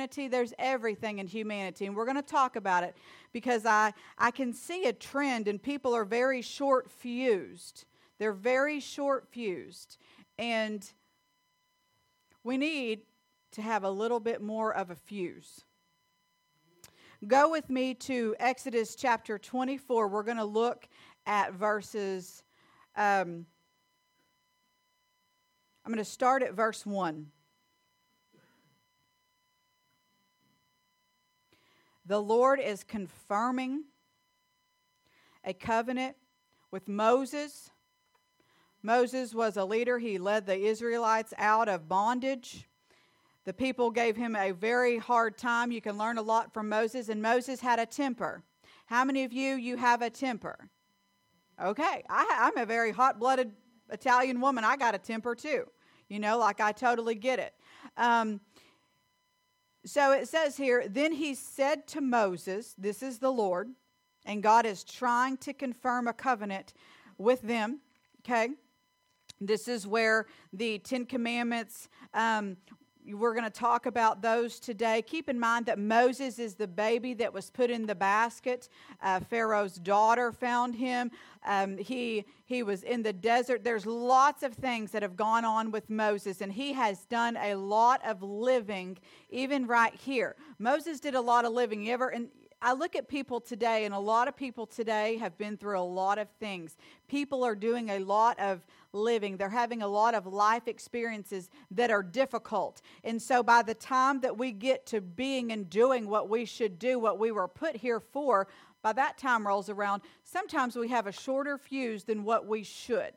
humanity, there's everything in humanity. And we're going to talk about it because I can see a trend, and people are very short-fused. They're very short-fused. And we need to have a little bit more of a fuse. Go with me to Exodus chapter 24. We're going to look at verses, I'm going to start at verse 1. The Lord is confirming a covenant with Moses. Moses was a leader. He led the Israelites out of bondage. The people gave him a very hard time. You can learn a lot from Moses, and Moses had a temper. How many of you have a temper? Okay, I'm a very hot-blooded Italian woman. I got a temper too. I totally get it. So it says here, then he said to Moses, this is the Lord, and God is trying to confirm a covenant with them, okay? This is where the Ten Commandments, we're going to talk about those today. Keep in mind that Moses is the baby that was put in the basket. Pharaoh's daughter found him. He was in the desert. There's lots of things that have gone on with Moses, and he has done a lot of living, even right here. Moses did a lot of living. And I look at people today, and a lot of people today have been through a lot of things. People are doing a lot of living. They're having a lot of life experiences that are difficult. And so by the time that we get to being and doing what we should do, what we were put here for, by that time rolls around, sometimes we have a shorter fuse than what we should.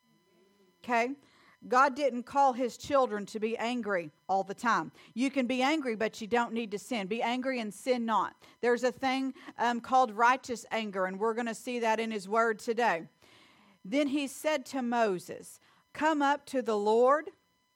Okay? God didn't call his children to be angry all the time. You can be angry, but you don't need to sin. Be angry and sin not. There's a thing called righteous anger, and we're going to see that in his word today. Then he said to Moses, come up to the Lord,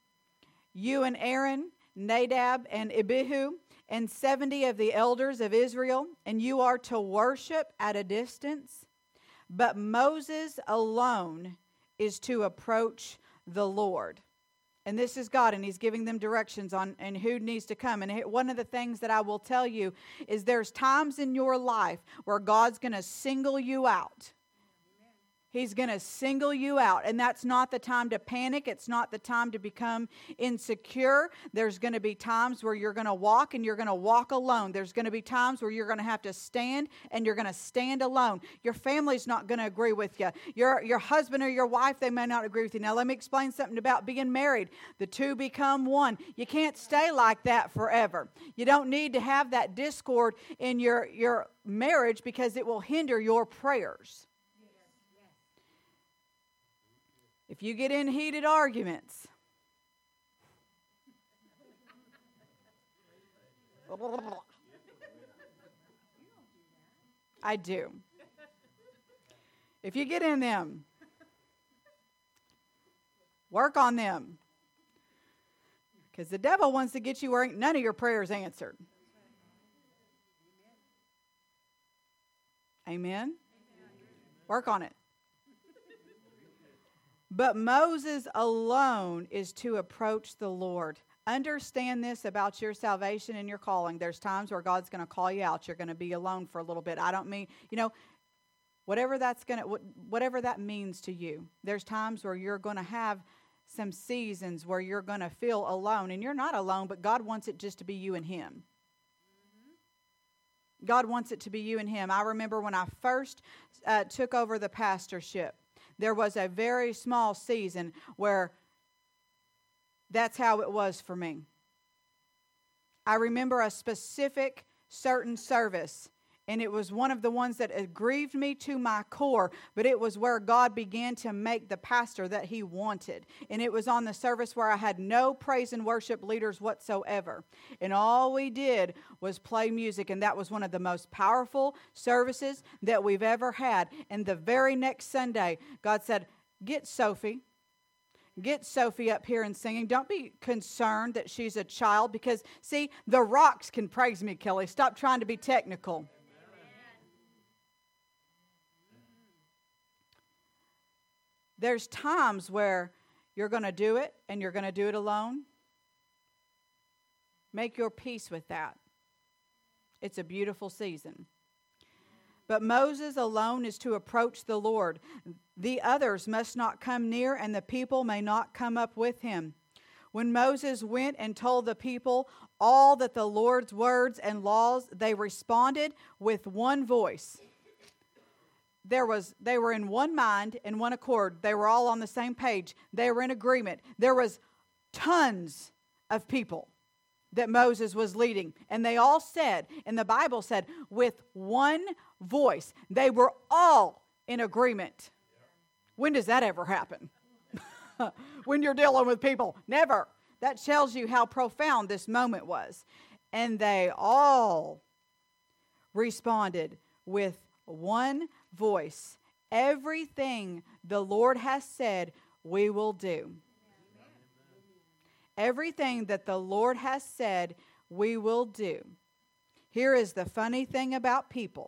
you and Aaron, Nadab and Abihu, and 70 of the elders of Israel, and you are to worship at a distance. But Moses alone is to approach the Lord. And this is God, and he's giving them directions on and who needs to come. And one of the things that I will tell you is there's times in your life where God's going to single you out. He's going to single you out, and that's not the time to panic. It's not the time to become insecure. There's going to be times where you're going to walk, and you're going to walk alone. There's going to be times where you're going to have to stand, and you're going to stand alone. Your family's not going to agree with you. Your husband or your wife, they may not agree with you. Now, let me explain something about being married. The two become one. You can't stay like that forever. You don't need to have that discord in your marriage because it will hinder your prayers. If you get in heated arguments, I do. If you get in them, work on them. Because the devil wants to get you where ain't none of your prayers answered. Amen? Work on it. But Moses alone is to approach the Lord. Understand this about your salvation and your calling. There's times where God's going to call you out. You're going to be alone for a little bit. I don't mean, whatever that means to you. There's times where you're going to have some seasons where you're going to feel alone. And you're not alone, but God wants it just to be you and him. God wants it to be you and him. I remember when I first took over the pastorship, there was a very small season where that's how it was for me. I remember a specific certain service, and it was one of the ones that grieved me to my core, but it was where God began to make the pastor that he wanted. And it was on the service where I had no praise and worship leaders whatsoever. And all we did was play music, and that was one of the most powerful services that we've ever had. And the very next Sunday, God said, get Sophie up here and singing. Don't be concerned that she's a child because, see, the rocks can praise me, Kelly. Stop trying to be technical. There's times where you're going to do it and you're going to do it alone. Make your peace with that. It's a beautiful season. But Moses alone is to approach the Lord. The others must not come near, and the people may not come up with him. When Moses went and told the people all that the Lord's words and laws, they responded with one voice. They were in one mind and one accord. They were all on the same page. They were in agreement. There was tons of people that Moses was leading. And they all said, and the Bible said, with one voice. They were all in agreement. When does that ever happen? When you're dealing with people? Never. That tells you how profound this moment was. And they all responded with one voice. Everything the Lord has said, we will do. Everything that the Lord has said, we will do. Here is the funny thing about people.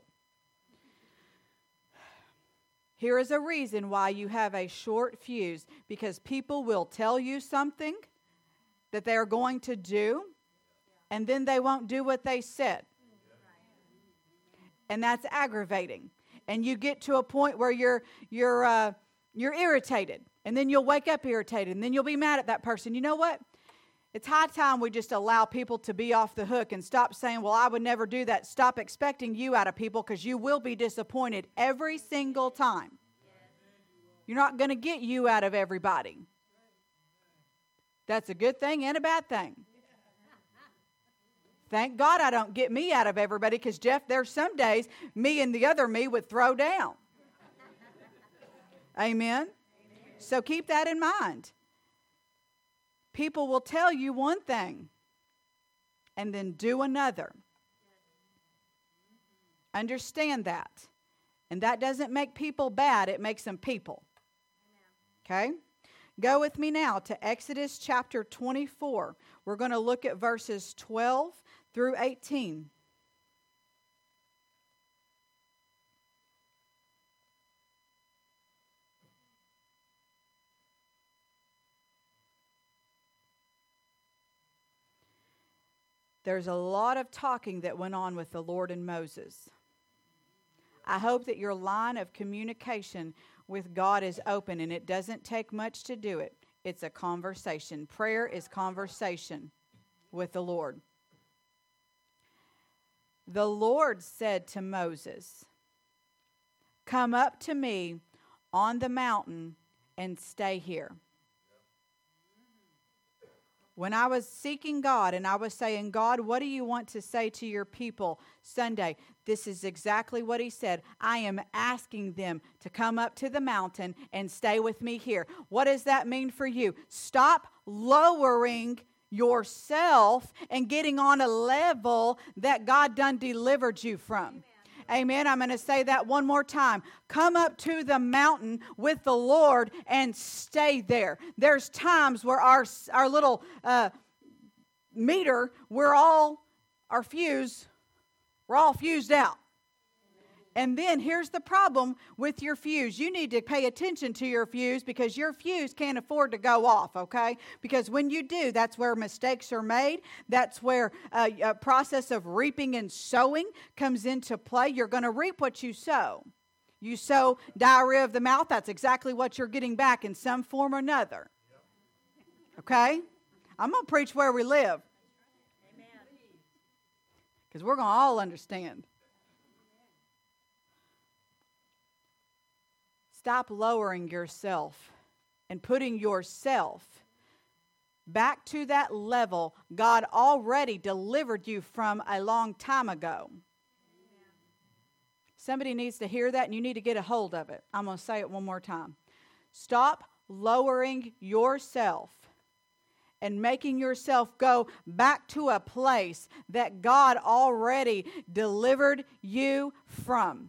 Here is a reason why you have a short fuse. Because people will tell you something that they are going to do, and then they won't do what they said. And that's aggravating. And you get to a point where you're irritated. And then you'll wake up irritated. And then you'll be mad at that person. You know what? It's high time we just allow people to be off the hook and stop saying, well, I would never do that. Stop expecting you out of people, because you will be disappointed every single time. You're not going to get you out of everybody. That's a good thing and a bad thing. Thank God I don't get me out of everybody, because, Jeff, there's some days me and the other me would throw down. Amen? So keep that in mind. People will tell you one thing and then do another. Understand that. And that doesn't make people bad. It makes them people. Okay? Go with me now to Exodus chapter 24. We're going to look at verses 12 through 18. There's a lot of talking that went on with the Lord and Moses. I hope that your line of communication with God is open, and it doesn't take much to do it. It's a conversation. Prayer is conversation with the Lord. The Lord said to Moses, "Come up to me on the mountain and stay here." When I was seeking God and I was saying, God, what do you want to say to your people Sunday? This is exactly what he said. I am asking them to come up to the mountain and stay with me here. What does that mean for you? Stop lowering yourself and getting on a level that God done delivered you from. Amen. I'm going to say that one more time. Come up to the mountain with the Lord and stay there. There's times where our little meter, we're all fused out. And then here's the problem with your fuse. You need to pay attention to your fuse, because your fuse can't afford to go off, okay? Because when you do, that's where mistakes are made. That's where a process of reaping and sowing comes into play. You're going to reap what you sow. You sow diarrhea of the mouth, that's exactly what you're getting back in some form or another. Okay? I'm going to preach where we live. Because we're going to all understand. Stop lowering yourself and putting yourself back to that level God already delivered you from a long time ago. Somebody needs to hear that, and you need to get a hold of it. I'm going to say it one more time. Stop lowering yourself and making yourself go back to a place that God already delivered you from.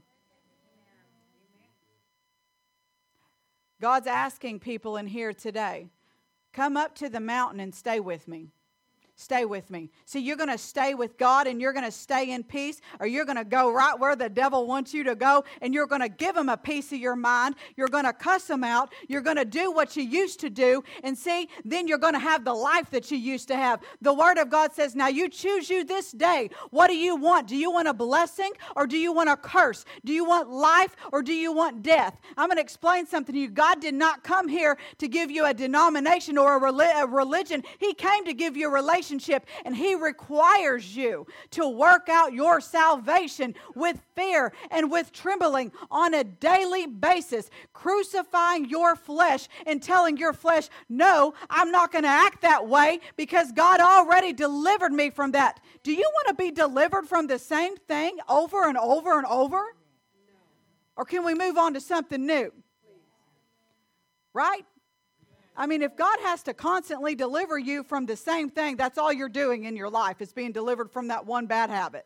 God's asking people in here today, come up to the mountain and stay with me. Stay with me. See, you're going to stay with God and you're going to stay in peace, or you're going to go right where the devil wants you to go, and you're going to give him a piece of your mind. You're going to cuss him out. You're going to do what you used to do. And see, then you're going to have the life that you used to have. The Word of God says, now you choose you this day. What do you want? Do you want a blessing or do you want a curse? Do you want life or do you want death? I'm going to explain something to you. God did not come here to give you a denomination or a religion. He came to give you a relationship, and He requires you to work out your salvation with fear and with trembling on a daily basis, crucifying your flesh and telling your flesh, no, I'm not going to act that way because God already delivered me from that. Do you want to be delivered from the same thing over and over and over? Or can we move on to something new? Right? I mean, if God has to constantly deliver you from the same thing, that's all you're doing in your life is being delivered from that one bad habit.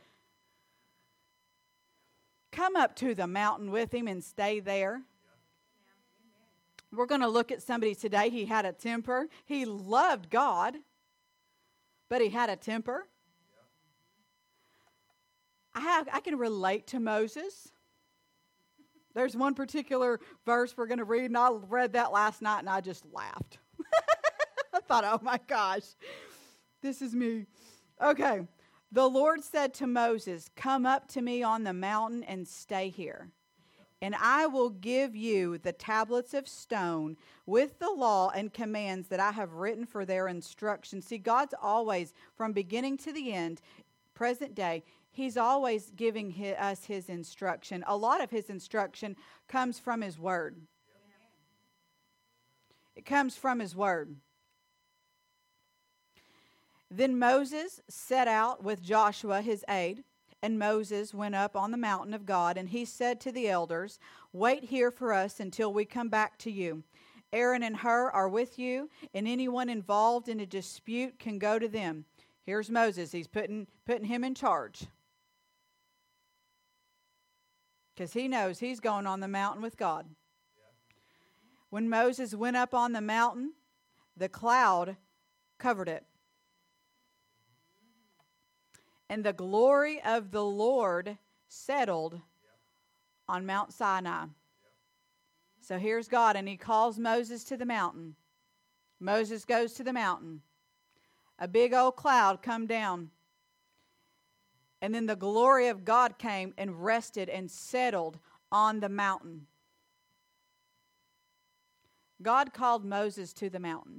Come up to the mountain with Him and stay there. We're going to look at somebody today. He had a temper. He loved God, but he had a temper. I can relate to Moses. There's one particular verse we're going to read, and I read that last night, and I just laughed. I thought, oh my gosh, this is me. Okay. The Lord said to Moses, come up to me on the mountain and stay here. And I will give you the tablets of stone with the law and commands that I have written for their instruction. See, God's always, from beginning to the end, present day, He's always giving us His instruction. A lot of His instruction comes from His Word. It comes from His Word. Then Moses set out with Joshua, his aide, and Moses went up on the mountain of God, and he said to the elders, wait here for us until we come back to you. Aaron and Hur are with you, and anyone involved in a dispute can go to them. Here's Moses. He's putting him in charge. Because he knows he's going on the mountain with God. When Moses went up on the mountain, the cloud covered it. And the glory of the Lord settled on Mount Sinai. So here's God, and He calls Moses to the mountain. Moses goes to the mountain. A big old cloud come down. And then the glory of God came and rested and settled on the mountain. God called Moses to the mountain.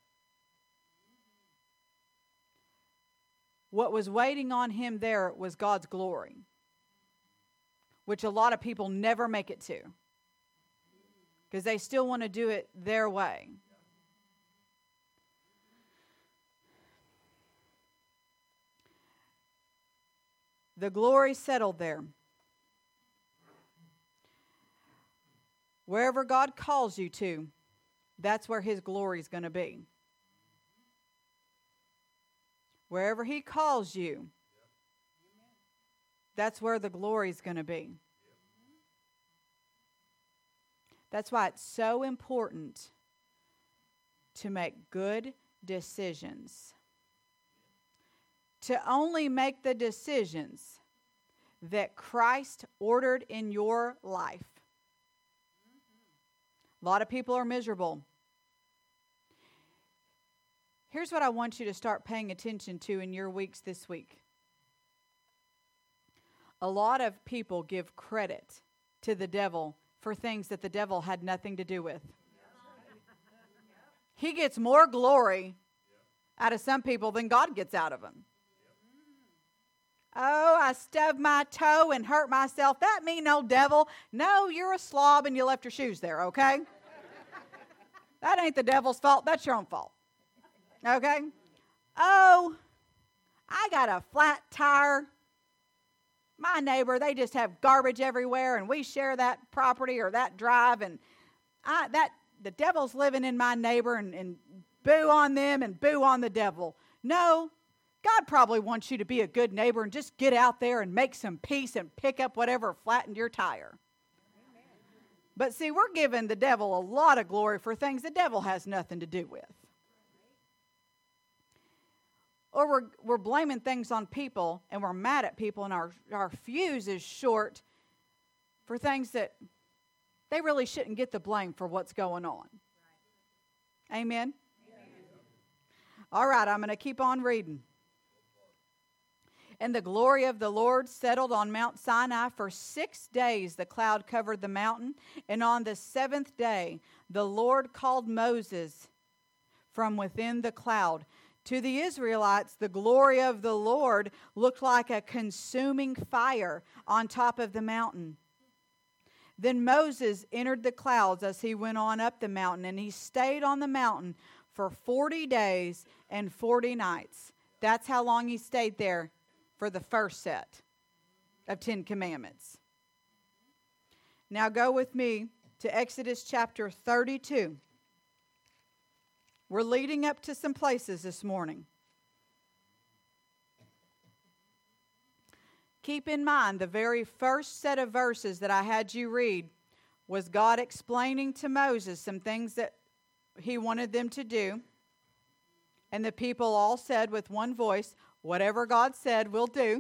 What was waiting on him there was God's glory, which a lot of people never make it to because they still want to do it their way. The glory settled there. Wherever God calls you to, that's where His glory is going to be. Wherever He calls you, that's where the glory is going to be. That's why it's so important to make good decisions. To only make the decisions that Christ ordered in your life. A lot of people are miserable. Here's what I want you to start paying attention to in your weeks this week. A lot of people give credit to the devil for things that the devil had nothing to do with. He gets more glory out of some people than God gets out of them. Oh, I stubbed my toe and hurt myself. That mean old devil. No, you're a slob and you left your shoes there, okay? That ain't the devil's fault. That's your own fault. Okay? Oh, I got a flat tire. My neighbor, they just have garbage everywhere, and we share that property or that drive, and the devil's living in my neighbor, and boo on them and boo on the devil. No, God probably wants you to be a good neighbor and just get out there and make some peace and pick up whatever flattened your tire. Amen. But see, we're giving the devil a lot of glory for things the devil has nothing to do with. or we're blaming things on people, and we're mad at people, and our fuse is short for things that they really shouldn't get the blame for what's going on. Right. Amen? Amen? All right, I'm going to keep on reading. And the glory of the Lord settled on Mount Sinai. For 6 days the cloud covered the mountain, and on the 7th day the Lord called Moses from within the cloud. To the Israelites, the glory of the Lord looked like a consuming fire on top of the mountain. Then Moses entered the clouds as he went on up the mountain, and he stayed on the mountain for 40 days and 40 nights. That's how long he stayed there for the first set of 10 commandments. Now go with me to Exodus chapter 32. We're leading up to some places this morning. Keep in mind, the very first set of verses that I had you read was God explaining to Moses some things that he wanted them to do. And the people all said with one voice, whatever God said, we'll do.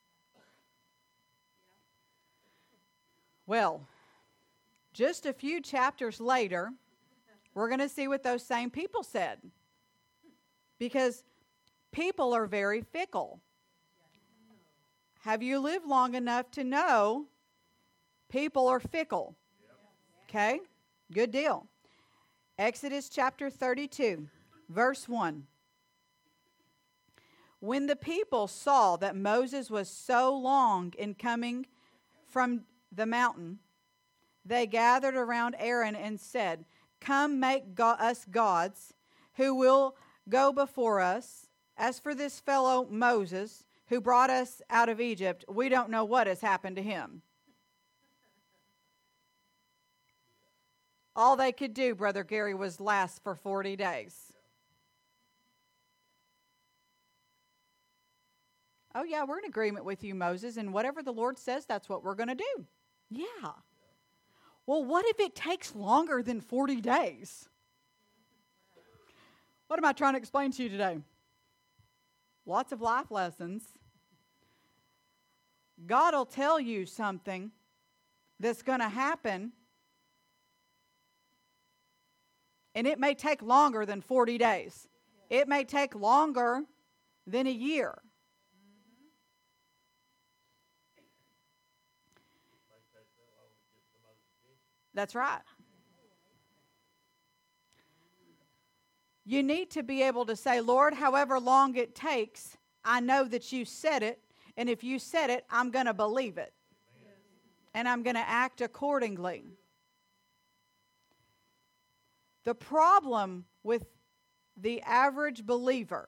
Well, just a few chapters later, we're going to see what those same people said. Because people are very fickle. Have you lived long enough to know people are fickle? Okay, good deal. Exodus chapter 32, verse 1. When the people saw that Moses was so long in coming from the mountain, they gathered around Aaron and said, "Come, make us gods who will go before us. As for this fellow Moses, who brought us out of Egypt, we don't know what has happened to him." All they could do, Brother Gary, was last for 40 days. Oh, yeah, we're in agreement with you, Moses, and whatever the Lord says, that's what we're going to do. Yeah. Well, what if it takes longer than 40 days? What am I trying to explain to you today? Lots of life lessons. God will tell you something that's going to happen, and it may take longer than 40 days. It may take longer than a year. That's right. You need to be able to say, Lord, however long it takes, I know that you said it, and if you said it, I'm going to believe it. And I'm going to act accordingly. The problem with the average believer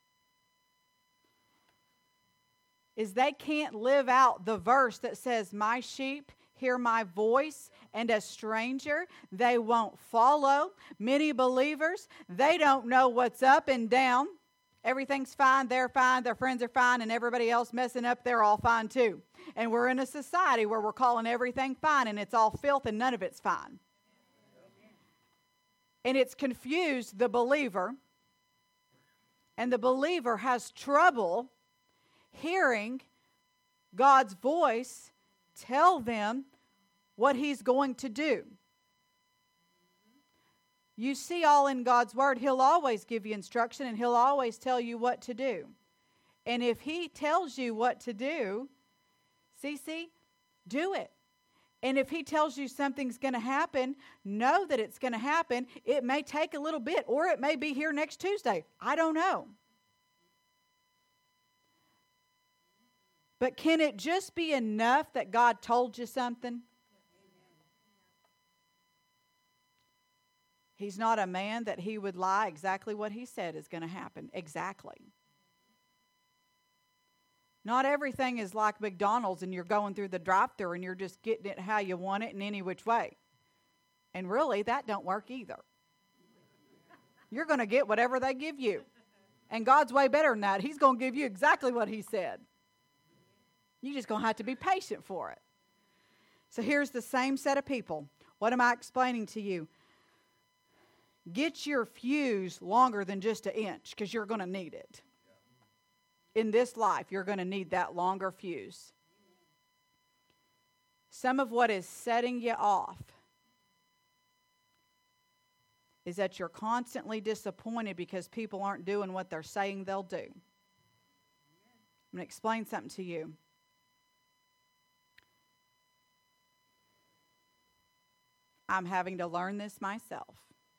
is they can't live out the verse that says, my sheep hear my voice, and a stranger they won't follow. Many believers, they don't know what's up and down. Everything's fine, their friends are fine, and everybody else messing up, they're all fine too. And we're in a society where we're calling everything fine, and it's all filth, and none of it's fine. And it's confused the believer, and the believer has trouble hearing God's voice tell them what He's going to do. You see, all in God's Word, He'll always give you instruction, and He'll always tell you what to do. And if He tells you what to do, do it. And if He tells you something's going to happen, know that it's going to happen. It may take a little bit, or it may be here next Tuesday. I don't know. But can it just be enough that God told you something? He's not a man that He would lie. Exactly what He said is going to happen. Exactly. Not everything is like McDonald's and you're going through the drive-thru and you're just getting it how you want it in any which way. And really, that don't work either. You're going to get whatever they give you. And God's way better than that. He's going to give you exactly what He said. You're just going to have to be patient for it. So here's the same set of people. What am I explaining to you? Get your fuse longer than just an inch, because you're going to need it. in this life, you're going to need that longer fuse. Some of what is setting you off is that you're constantly disappointed because people aren't doing what they're saying they'll do. I'm going to explain something to you. I'm having to learn this myself.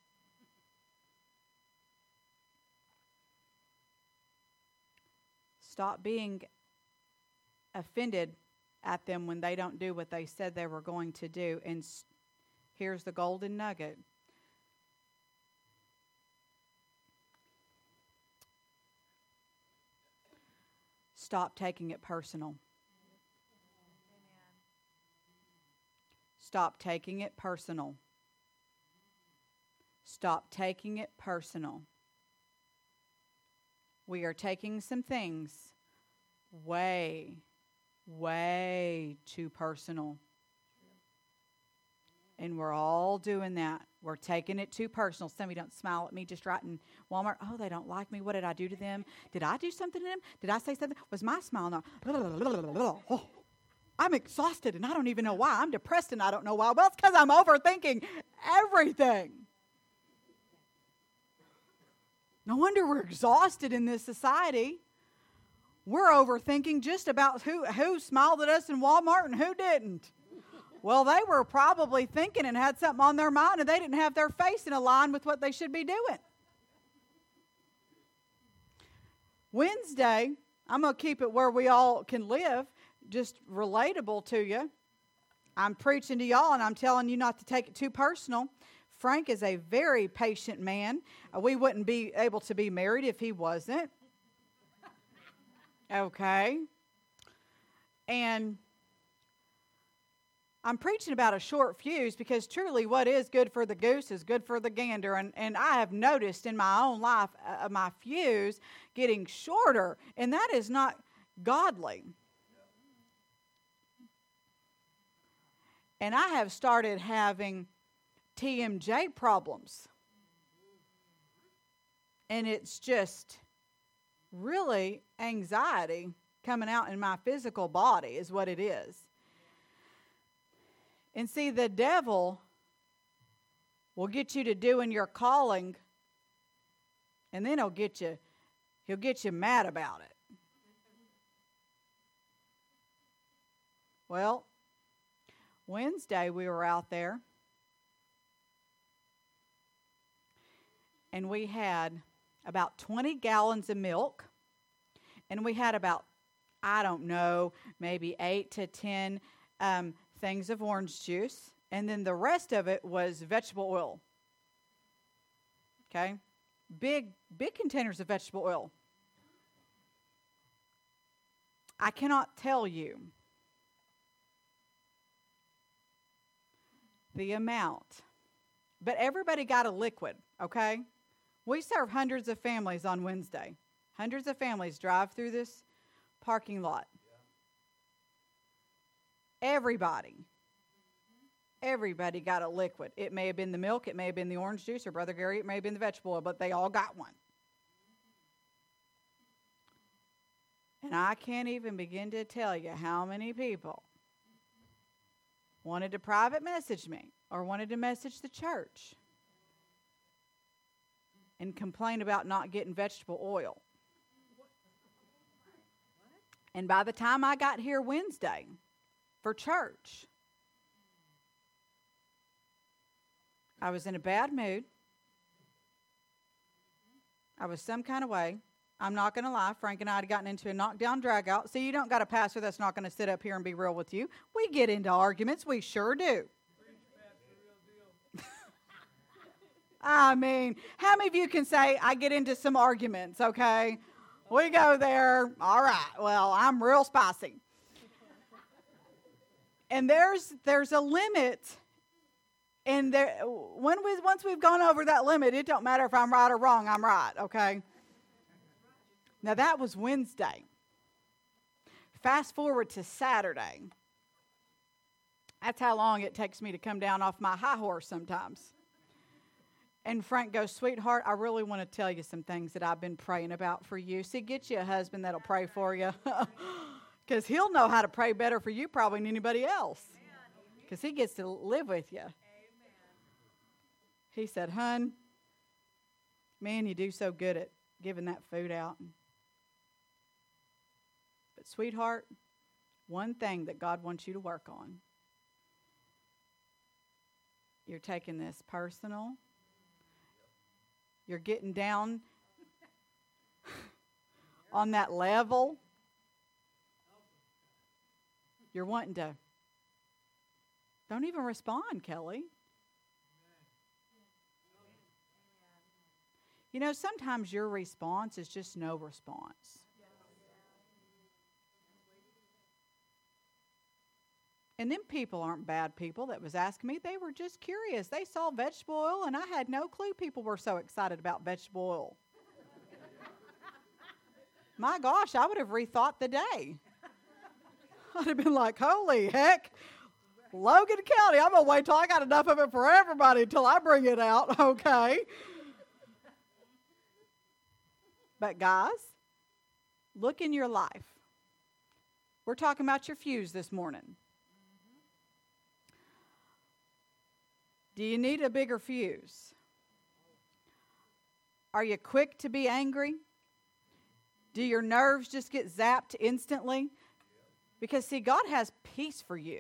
Stop being offended at them when they don't do what they said they were going to do. And here's the golden nugget. Stop taking it personal. Stop taking it personal. Stop taking it personal. We are taking some things way too personal. And we're all doing that. We're taking it too personal. Some of you don't smile at me just right in Walmart. Oh, they don't like me. What did I do to them? Did I do something to them? Did I say something? Was my smile not? Oh, I'm exhausted and I don't even know why. I'm depressed and I don't know why. Well, it's because I'm overthinking everything. No wonder we're exhausted in this society. We're overthinking just about who smiled at us in Walmart and who didn't. Well, they were probably thinking and had something on their mind and they didn't have their face in a line with what they should be doing. Wednesday, I'm going to keep it where we all can live, just relatable to you. I'm preaching to y'all and I'm telling you not to take it too personal. Frank is a very patient man. We wouldn't be able to be married if he wasn't. Okay. And I'm preaching about a short fuse because truly what is good for the goose is good for the gander. And I have noticed in my own life my fuse getting shorter. And that is not godly. And I have started having TMJ problems. And it's just really anxiety coming out in my physical body is what it is. And see, the devil will get you to doing your calling, and then he'll get you mad about it. Well, Wednesday we were out there, and we had about 20 gallons of milk, and we had about, I don't know, maybe 8 to 10 things of orange juice, and then the rest of it was vegetable oil. Okay? Big containers of vegetable oil. I cannot tell you the amount, but everybody got a liquid, okay? We serve hundreds of families on Wednesday. Hundreds of families drive through this parking lot. Everybody got a liquid. It may have been the milk, it may have been the orange juice, or Brother Gary, it may have been the vegetable oil, but they all got one. And I can't even begin to tell you how many people wanted to private message me or wanted to message the church and complain about not getting vegetable oil. And by the time I got here Wednesday for church, I was in a bad mood. I was some kind of way. I'm not going to lie. Frank and I had gotten into a knockdown, drag out. See, you don't got a pastor that's not going to sit up here and be real with you. We get into arguments. We sure do. I mean, how many of you can say, I get into some arguments, okay? We go there. All right. Well, I'm real spicy. And there's a limit. And once we've gone over that limit, it don't matter if I'm right or wrong. I'm right, okay? Now, that was Wednesday. Fast forward to Saturday. That's how long it takes me to come down off my high horse sometimes. And Frank goes, sweetheart, I really want to tell you some things that I've been praying about for you. See, get you a husband that'll pray for you. Because he'll know how to pray better for you probably than anybody else. Because he gets to live with you. Amen. He said, hun, man, you do so good at giving that food out. But sweetheart, one thing that God wants you to work on. You're taking this personal. You're getting down on that level. You're wanting to. Don't even respond, Kelly. You know, sometimes your response is just no response. And them people aren't bad people that was asking me. They were just curious. They saw vegetable oil, and I had no clue people were so excited about vegetable oil. My gosh, I would have rethought the day. I'd have been like, holy heck, Logan County, I'm going to wait till I got enough of it for everybody until I bring it out, okay? But guys, look in your life. We're talking about your fuse this morning. Do you need a bigger fuse? Are you quick to be angry? Do your nerves just get zapped instantly? Because, see, God has peace for you.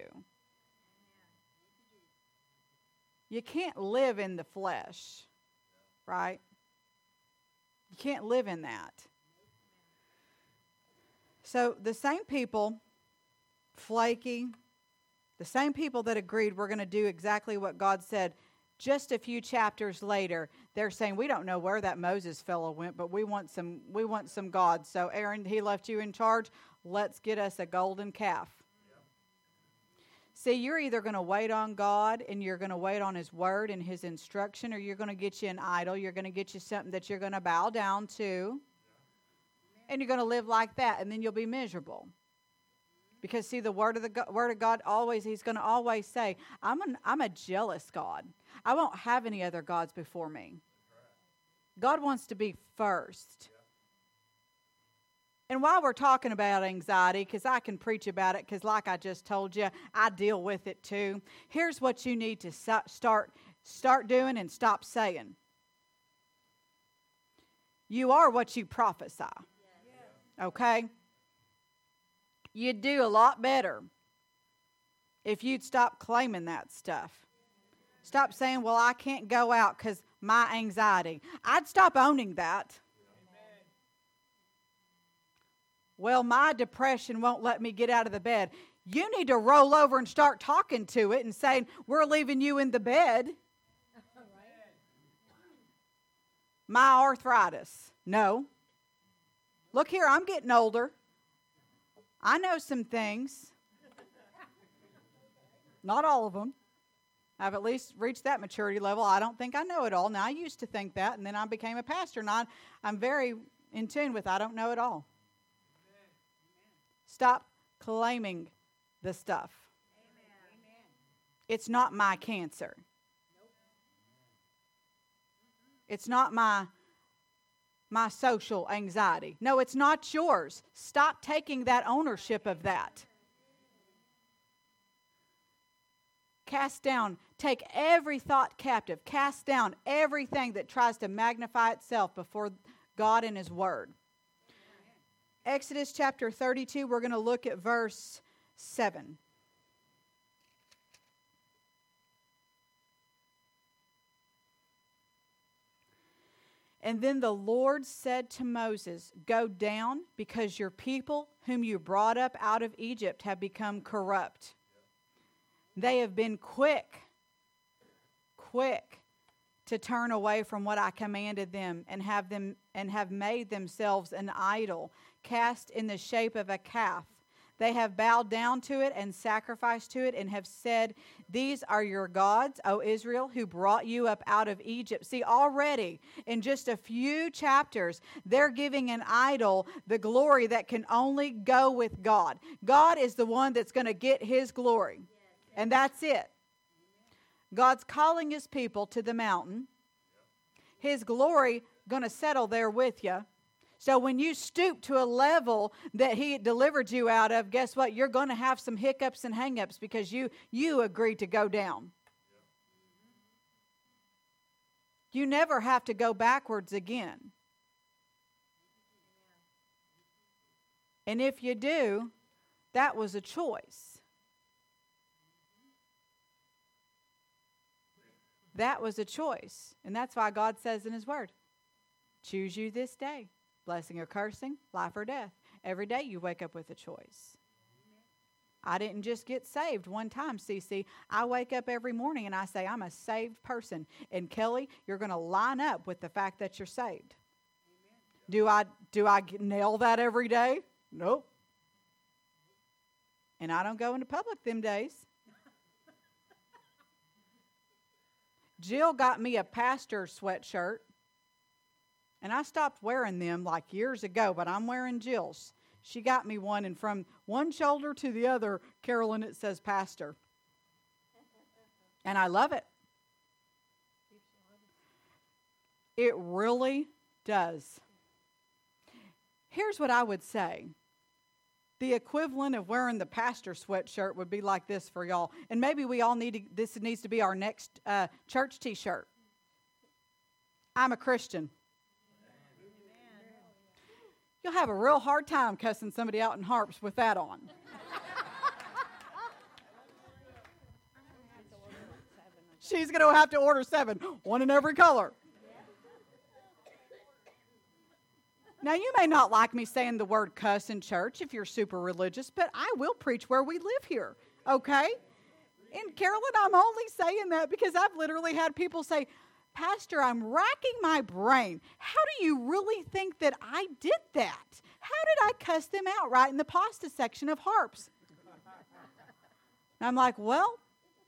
You can't live in the flesh, right? You can't live in that. So the same people, flaky, the same people that agreed we're going to do exactly what God said, just a few chapters later, they're saying, we don't know where that Moses fellow went, but we want some God. So Aaron, he left you in charge. Let's get us a golden calf. Yep. See, you're either going to wait on God and you're going to wait on His word and His instruction, or you're going to get you an idol. You're going to get you something that you're going to bow down to. Yeah. And you're going to live like that, and then you'll be miserable. Because, see, the word of God always, He's going to always say, I'm a jealous God. I won't have any other gods before me. God wants to be first. And while we're talking about anxiety, because I can preach about it, because like I just told you, I deal with it too. Here's what you need to start doing and stop saying. You are what you prophesy. Okay? You'd do a lot better if you'd stop claiming that stuff. Stop saying, well, I can't go out because my anxiety. I'd stop owning that. Well, my depression won't let me get out of the bed. You need to roll over and start talking to it and saying, we're leaving you in the bed. My arthritis. No. Look here, I'm getting older. I know some things. Not all of them. I've at least reached that maturity level. I don't think I know it all. Now, I used to think that, and then I became a pastor, and I'm very in tune with I don't know it all. Stop claiming the stuff. Amen. It's not my cancer. Nope. It's not my social anxiety. No, it's not yours. Stop taking that ownership of that. Cast down, take every thought captive. Cast down everything that tries to magnify itself before God and His Word. Exodus chapter 32, we're going to look at verse 7. And then the Lord said to Moses, go down, because your people whom you brought up out of Egypt have become corrupt. They have been quick to turn away from what I commanded them, and have made themselves an idol, cast in the shape of a calf. They have bowed down to it and sacrificed to it, and have said, these are your gods, O Israel, who brought you up out of Egypt. See, already in just a few chapters, they're giving an idol the glory that can only go with God. God is the one that's going to get His glory. And that's it. God's calling His people to the mountain. His glory going to settle there with you. So when you stoop to a level that He delivered you out of, guess what? You're going to have some hiccups and hang-ups because you agreed to go down. You never have to go backwards again. And if you do, that was a choice. That was a choice. And that's why God says in His Word, choose you this day. Blessing or cursing, life or death. Every day you wake up with a choice. I didn't just get saved one time, CC. I wake up every morning and I say, I'm a saved person. And Kelly, you're going to line up with the fact that you're saved. Do I nail that every day? Nope. And I don't go into public them days. Jill got me a pastor sweatshirt. And I stopped wearing them like years ago, but I'm wearing Jill's. She got me one, and from one shoulder to the other, Carolyn, it says pastor. And I love it. It really does. Here's what I would say. The equivalent of wearing the pastor sweatshirt would be like this for y'all. And maybe we all this needs to be our next church t-shirt. I'm a Christian. You'll have a real hard time cussing somebody out in harps with that on. She's going to have to order 7, one in every color. Now, you may not like me saying the word cuss in church if you're super religious, but I will preach where we live here, okay? And Carolyn, I'm only saying that because I've literally had people say, Pastor, I'm racking my brain. How do you really think that I did that? How did I cuss them out right in the pasta section of harps? And I'm like, well,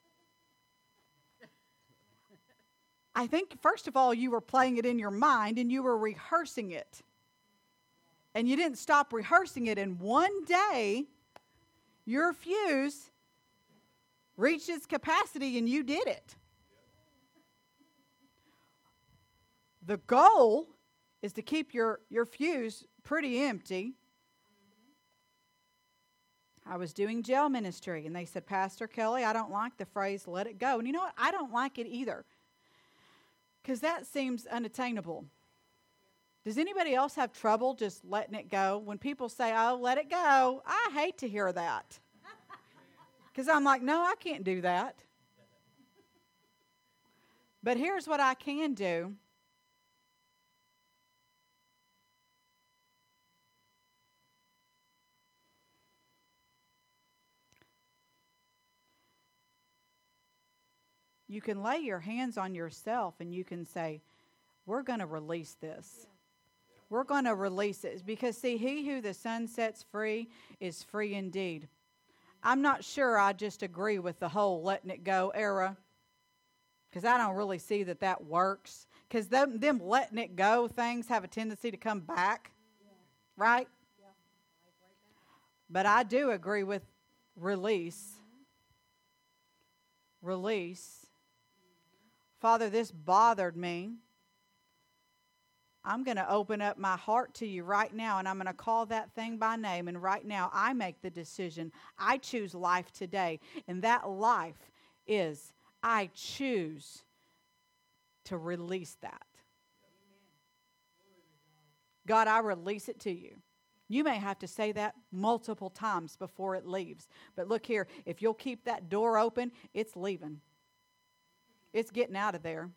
I think, first of all, you were playing it in your mind and you were rehearsing it. And you didn't stop rehearsing it. And one day, your fuse reached its capacity and you did it. The goal is to keep your fuse pretty empty. I was doing jail ministry, and they said, Pastor Kelly, I don't like the phrase, let it go. And you know what? I don't like it either, because that seems unattainable. Does anybody else have trouble just letting it go? When people say, oh, let it go, I hate to hear that. Because I'm like, no, I can't do that. But here's what I can do. You can lay your hands on yourself and you can say, we're going to release this. We're going to release it. Because, see, he who the Son sets free is free indeed. I'm not sure I just agree with the whole letting it go era. Because I don't really see that works. Because them letting it go things have a tendency to come back. Right? But I do agree with release. Release. Father, this bothered me. I'm going to open up my heart to you right now, and I'm going to call that thing by name. And right now, I make the decision. I choose life today. And that life is, I choose to release that. God, I release it to you. You may have to say that multiple times before it leaves. But look here, if you'll keep that door open, it's leaving. It's getting out of there.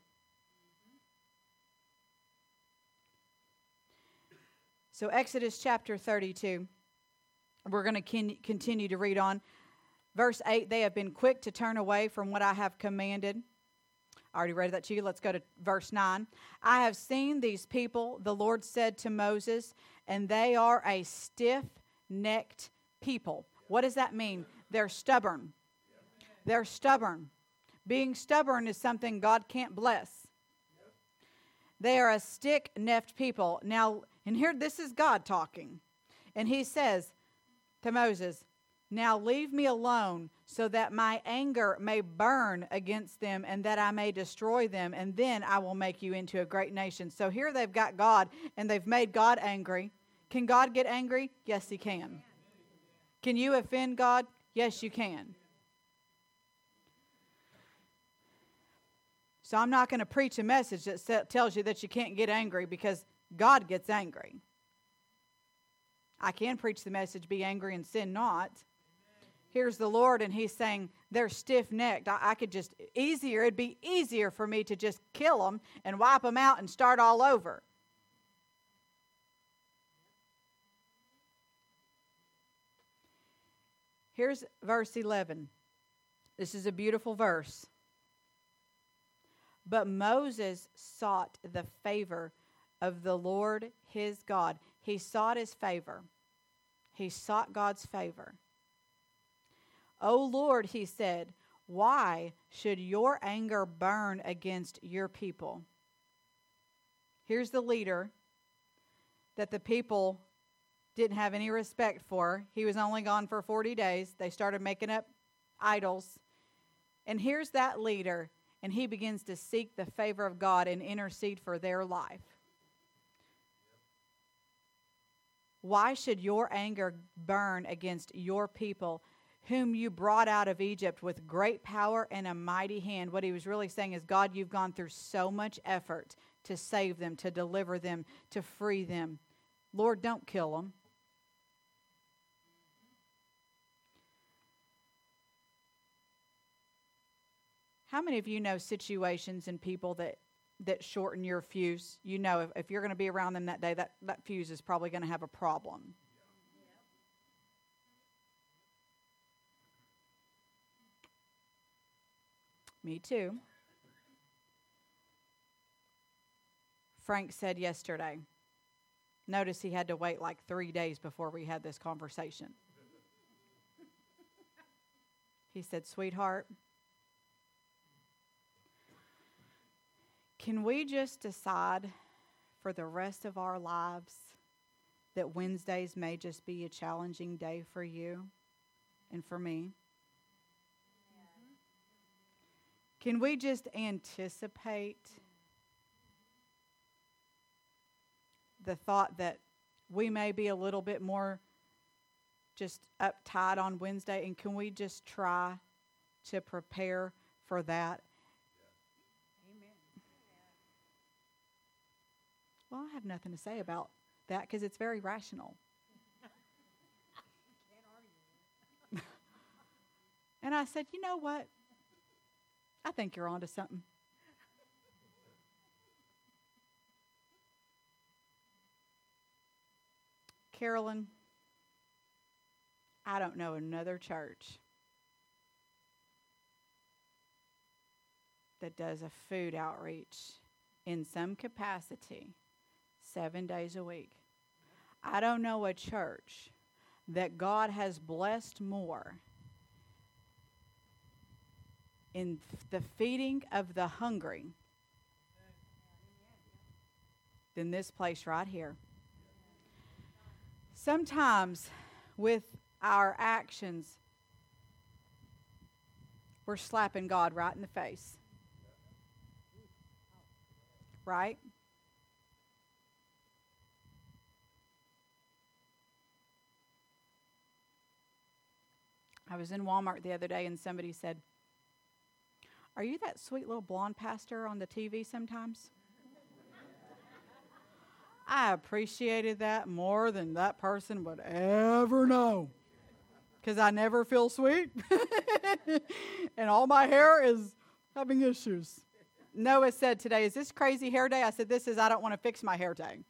So Exodus chapter 32, we're going to continue to read on. Verse 8, they have been quick to turn away from what I have commanded. I already read that to you. Let's go to verse 9. I have seen these people, the Lord said to Moses, and they are a stiff-necked people. What does that mean? They're stubborn. They're stubborn. Being stubborn is something God can't bless. They are a stiff-necked people. Now, and here, this is God talking. And he says to Moses, Now leave me alone, so that my anger may burn against them, and that I may destroy them, and then I will make you into a great nation. So here they've got God, and they've made God angry. Can God get angry? Yes, He can. Can you offend God? Yes, you can. So I'm not going to preach a message that tells you that you can't get angry, because God gets angry. I can preach the message, be angry and sin not. Here's the Lord, and He's saying they're stiff-necked. I could just, it'd be easier for me to just kill them and wipe them out and start all over. Here's verse 11. This is a beautiful verse. But Moses sought the favor of the Lord his God. He sought His favor. He sought God's favor. O Lord, he said, why should your anger burn against your people? Here's the leader that the people didn't have any respect for. He was only gone for 40 days. They started making up idols. And here's that leader, and he begins to seek the favor of God and intercede for their life. Why should your anger burn against your people, whom you brought out of Egypt with great power and a mighty hand? What he was really saying is, God, you've gone through so much effort to save them, to deliver them, to free them. Lord, don't kill them. How many of you know situations and people that shorten your fuse? You know, if you're going to be around them that day, that fuse is probably going to have a problem. Me too. Frank said yesterday, notice he had to wait like 3 days before we had this conversation. He said, sweetheart, can we just decide for the rest of our lives that Wednesdays may just be a challenging day for you and for me? Can we just anticipate the thought that we may be a little bit more just uptight on Wednesday, and can we just try to prepare for that? Amen. Well, I have nothing to say about that because it's very rational. And I said, you know what? I think you're onto something. Carolyn, I don't know another church that does a food outreach in some capacity 7 days a week. I don't know a church that God has blessed more in the feeding of the hungry than this place right here. Sometimes with our actions, we're slapping God right in the face. Right? I was in Walmart the other day and somebody said, "Are you that sweet little blonde pastor on the TV sometimes?" I appreciated that more than that person would ever know, because I never feel sweet and all my hair is having issues. Noah said today, "Is this crazy hair day?" I said, "This is I don't want to fix my hair day."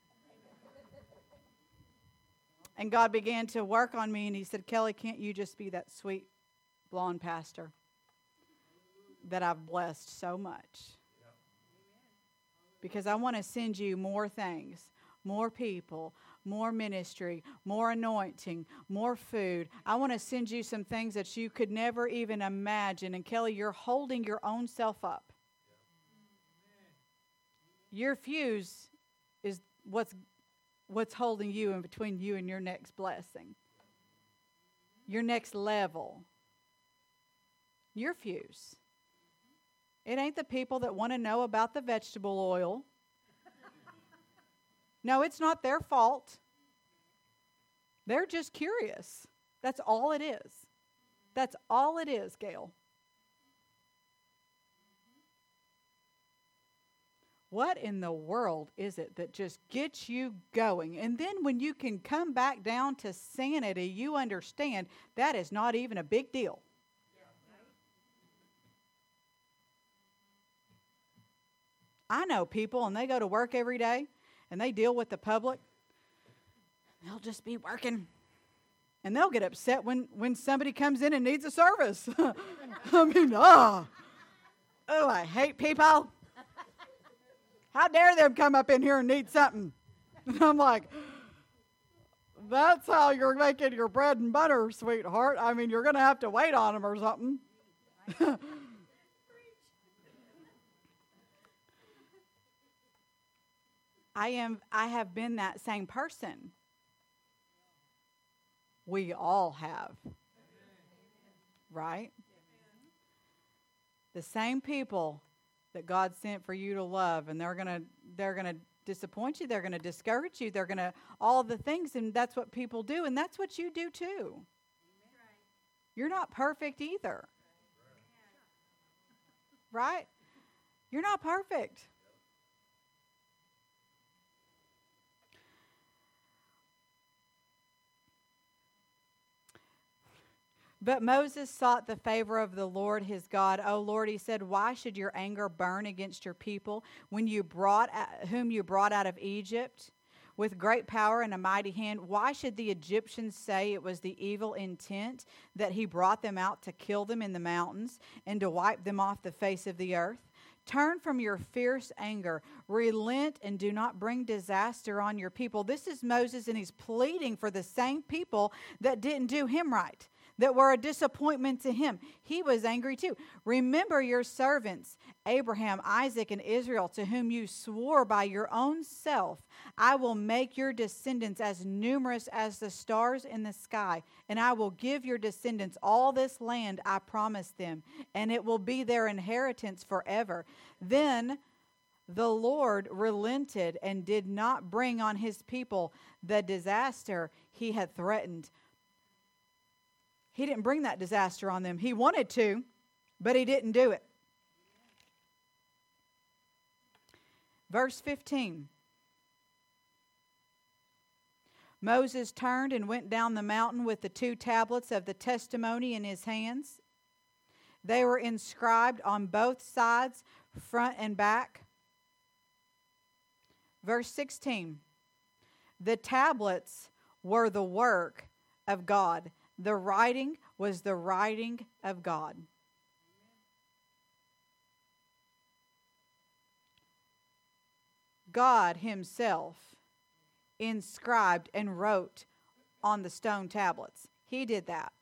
And God began to work on me, and he said, "Kelly, can't you just be that sweet blonde pastor that I've blessed so much? Because I want to send you more things, more people, more ministry, more anointing, more food. I want to send you some things that you could never even imagine." And Kelly, you're holding your own self up. Your fuse is what's holding you in between you and your next blessing. your next level, your fuse. It ain't the people that want to know about the vegetable oil. No, it's not their fault. They're just curious. That's all it is. That's all it is, Gail. What in the world is it that just gets you going? And then when you can come back down to sanity, you understand that is not even a big deal. I know people, and they go to work every day, and they deal with the public. They'll just be working. And they'll get upset when somebody comes in and needs a service. I mean, oh, I hate people. How dare them come up in here and need something? And I'm like, that's how you're making your bread and butter, sweetheart. I mean, you're going to have to wait on them or something. I have been that same person. We all have. Right? The same people that God sent for you to love, and they're going to disappoint you, they're going to discourage you, they're going to all the things, and that's what people do, and that's what you do too. You're not perfect either. Right? You're not perfect. But Moses sought the favor of the Lord his God. O Lord, he said, why should your anger burn against your people whom you brought out of Egypt with great power and a mighty hand? Why should the Egyptians say it was the evil intent that he brought them out to kill them in the mountains and to wipe them off the face of the earth? Turn from your fierce anger, relent, and do not bring disaster on your people. This is Moses, and he's pleading for the same people that didn't do him right, that were a disappointment to him. He was angry too. Remember your servants, Abraham, Isaac, and Israel, to whom you swore by your own self, I will make your descendants as numerous as the stars in the sky, and I will give your descendants all this land I promised them, and it will be their inheritance forever. Then the Lord relented and did not bring on his people the disaster he had threatened. He didn't bring that disaster on them. He wanted to, but he didn't do it. Verse 15. Moses turned and went down the mountain with the 2 tablets of the testimony in his hands. They were inscribed on both sides, front and back. Verse 16. The tablets were the work of God. The writing was the writing of God. God himself inscribed and wrote on the stone tablets. He did that.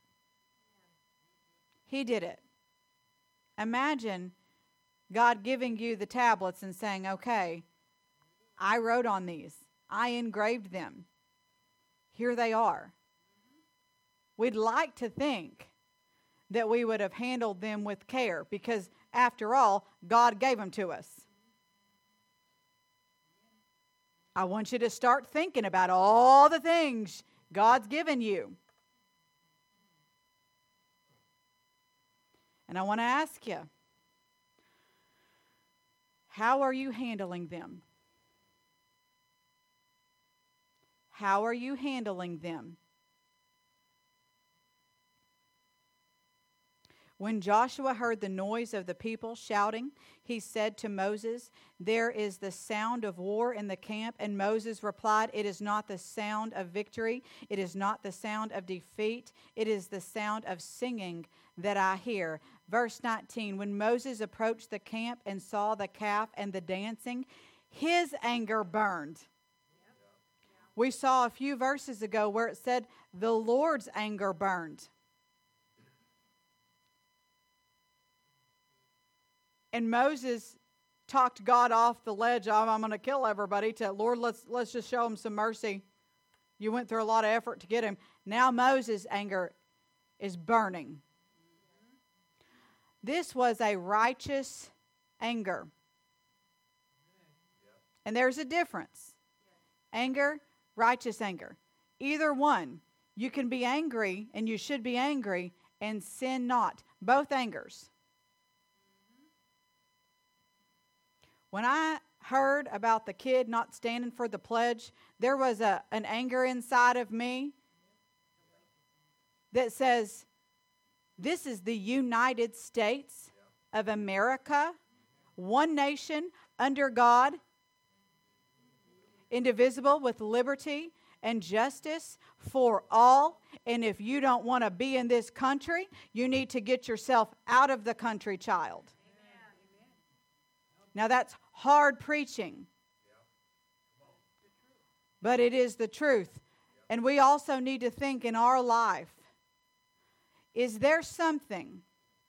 He did it. Imagine God giving you the tablets and saying, okay, I wrote on these. I engraved them. Here they are. We'd like to think that we would have handled them with care because, after all, God gave them to us. I want you to start thinking about all the things God's given you. And I want to ask you, how are you handling them? How are you handling them? When Joshua heard the noise of the people shouting, he said to Moses, there is the sound of war in the camp. And Moses replied, it is not the sound of victory. It is not the sound of defeat. It is the sound of singing that I hear. Verse 19, when Moses approached the camp and saw the calf and the dancing, his anger burned. We saw a few verses ago where it said the Lord's anger burned. And Moses talked God off the ledge of, I'm going to kill everybody, to, Lord, let's just show him some mercy. You went through a lot of effort to get him. Now Moses' anger is burning. This was a righteous anger. And there's a difference. Anger, righteous anger. Either one. You can be angry, and you should be angry, and sin not. Both angers. When I heard about the kid not standing for the pledge, there was an anger inside of me that says, this is the United States of America, one nation under God, indivisible, with liberty and justice for all. And if you don't want to be in this country, you need to get yourself out of the country, child. Amen. Now that's hard preaching, but it is the truth. And we also need to think in our life, is there something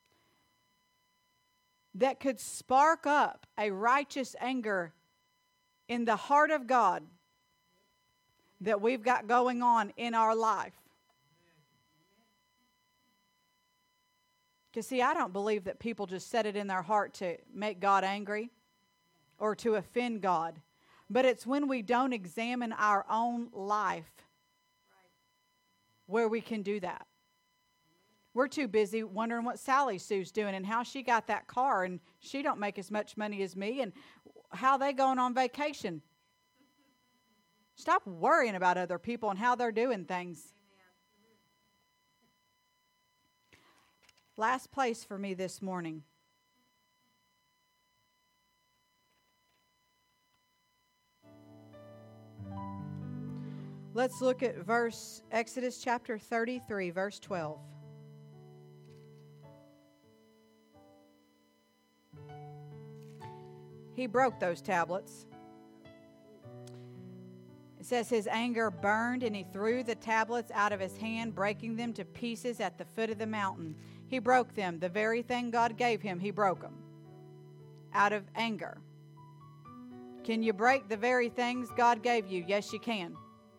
that could spark up a righteous anger in the heart of God that we've got going on in our life? Because see, I don't believe that people just set it in their heart to make God angry or to offend God. But it's when we don't examine our own life where we can do that. We're too busy wondering what Sally Sue's doing and how she got that car, and she don't make as much money as me, and how they going on vacation. Stop worrying about other people and how they're doing things. Last place for me this morning. Let's look at Exodus chapter 33, verse 12. He broke those tablets. It says his anger burned, and he threw the tablets out of his hand, breaking them to pieces at the foot of the mountain. He broke them. The very thing God gave him, he broke them out of anger. Can you break the very things God gave you? Yes, you can.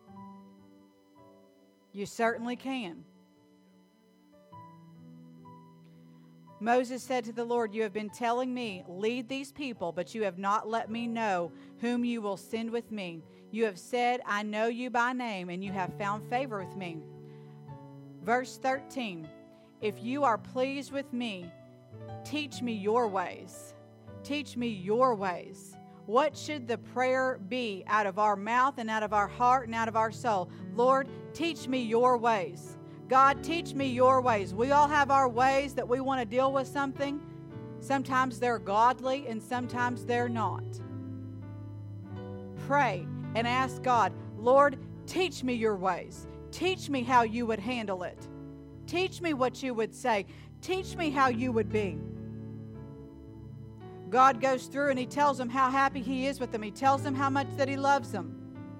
You certainly can. Moses said to the Lord, you have been telling me, lead these people, but you have not let me know whom you will send with me. You have said, I know you by name, and you have found favor with me. Verse 13, if you are pleased with me, teach me your ways. Teach me your ways. What should the prayer be out of our mouth and out of our heart and out of our soul? Lord, teach me your ways. God, teach me your ways. We all have our ways that we want to deal with something. Sometimes they're godly and sometimes they're not. Pray and ask God, Lord, teach me your ways. Teach me how you would handle it. Teach me what you would say. Teach me how you would be. God goes through and he tells them how happy he is with them. He tells them how much that he loves them.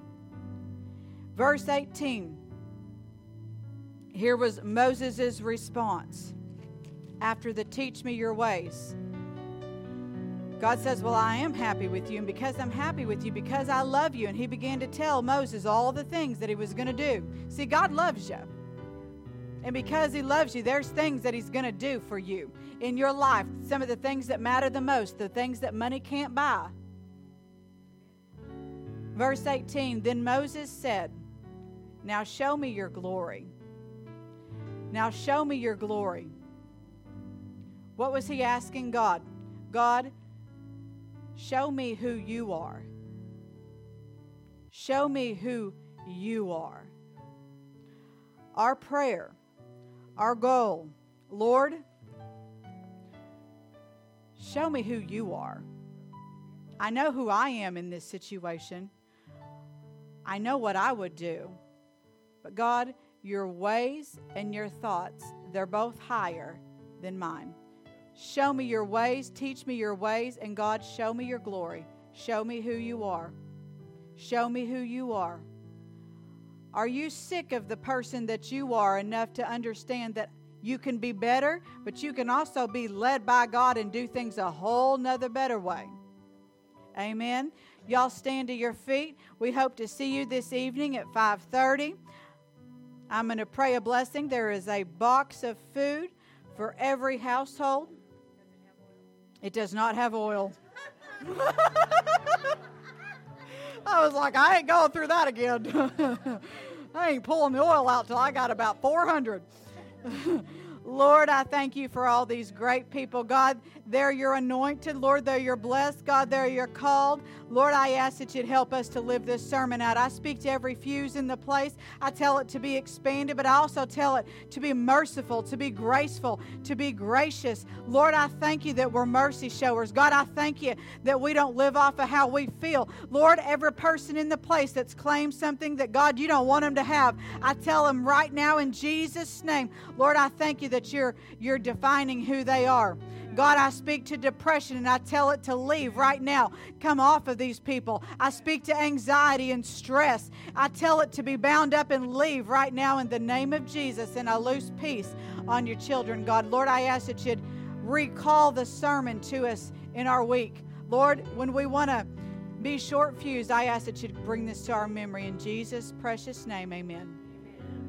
Verse 18. Here was Moses' response after the teach me your ways. God says, well, I am happy with you, and because I'm happy with you, because I love you. And he began to tell Moses all the things that he was going to do. See, God loves you. And because he loves you, there's things that he's going to do for you in your life. Some of the things that matter the most, the things that money can't buy. Verse 18, then Moses said, now show me your glory. Now show me your glory. What was he asking God? God, show me who you are. Show me who you are. Our prayer, our goal, Lord, show me who you are. I know who I am in this situation. I know what I would do. But God, your ways and your thoughts, they're both higher than mine. Show me your ways, teach me your ways, and God, show me your glory. Show me who you are. Show me who you are. Are you sick of the person that you are enough to understand that you can be better, but you can also be led by God and do things a whole nother better way? Amen. Y'all stand to your feet. We hope to see you this evening at 5:30. I'm going to pray a blessing. There is a box of food for every household. It does not have oil. I was like, I ain't going through that again. I ain't pulling the oil out till I got about 400. Lord, I thank you for all these great people. God, they're your anointed. Lord, they're your blessed. God, they're your called. Lord, I ask that you'd help us to live this sermon out. I speak to every fuse in the place. I tell it to be expanded, but I also tell it to be merciful, to be graceful, to be gracious. Lord, I thank you that we're mercy showers. God, I thank you that we don't live off of how we feel. Lord, every person in the place that's claimed something that, God, you don't want them to have, I tell them right now in Jesus' name, Lord, I thank you that you're defining who they are. God, I speak to depression and I tell it to leave right now. Come off of these people. I speak to anxiety and stress. I tell it to be bound up and leave right now in the name of Jesus, and I loose peace on your children, God. Lord, I ask that you'd recall the sermon to us in our week. Lord, when we want to be short fused, I ask that you'd bring this to our memory. In Jesus' precious name, amen.